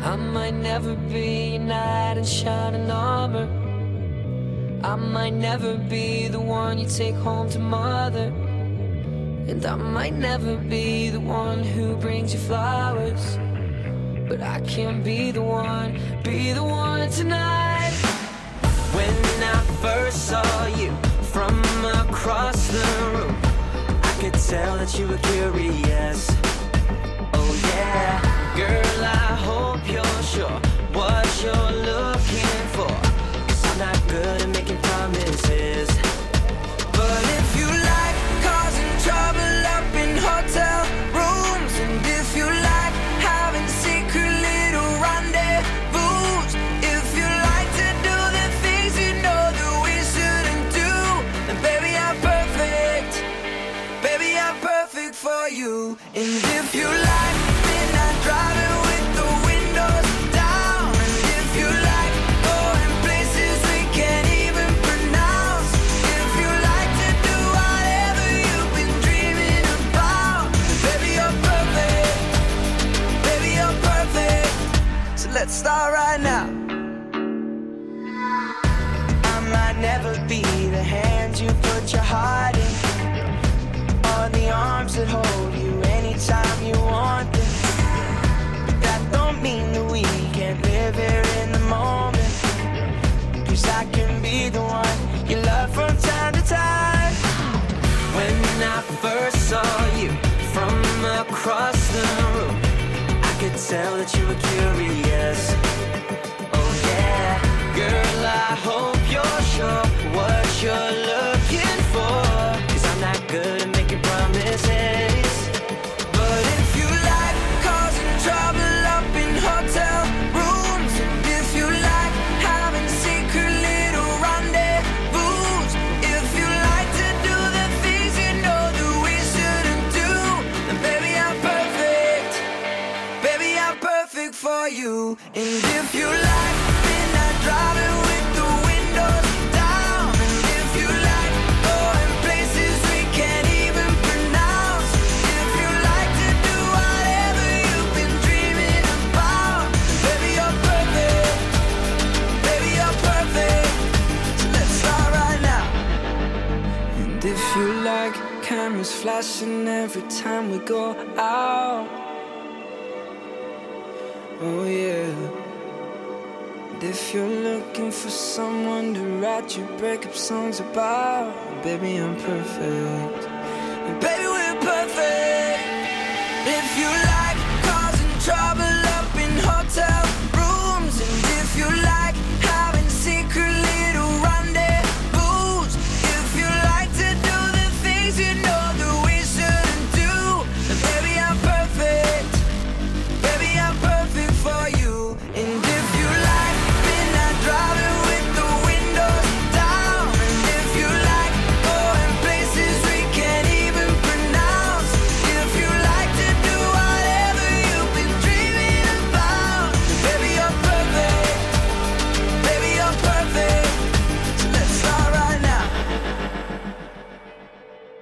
I might never be a knight in shining armor. I might never be the one you take home to mother. And I might never be the one who brings you flowers, but I can be the one tonight. When I first saw you from across the room, I could tell that you were curious. Oh yeah, girl, I hope you're sure what you're looking for, 'cause I'm not good at making promises. But if you like causing trouble up in hotel rooms, and if you like having secret little rendezvous, if you like to do the things you know that we shouldn't do, then baby, I'm perfect. Baby, I'm perfect for you. And if you like midnight driving with the windows down, and if you like going places we can't even pronounce, if you like to do whatever you've been dreaming about, baby, you're perfect. Baby, you're perfect. So let's start right now. I might never be the hand you put your heart in, or the arms that hold you anytime you want them. But that don't mean that we can't live here in the moment, 'cause I can be the one you love from time to time. When I first saw you from across the room, I could tell that you were curious. Oh yeah, girl, I hope you're sure what you're looking for, 'cause I'm not good at making promises. But if you like causing trouble up in hotel rooms, and if you like having secret little rendezvous, if you like to do the things you know that we shouldn't do, then baby, I'm perfect. Baby, I'm perfect for you. And if you like midnight driving with the windows down, and if you like going places we can't even pronounce, if you like to do whatever you've been dreaming about, baby, you're perfect. Baby, you're perfect. So let's start right now. And if you like cameras flashing every time we go out, oh yeah. And if you're looking for someone to write your breakup songs about, baby, I'm perfect. And baby, we're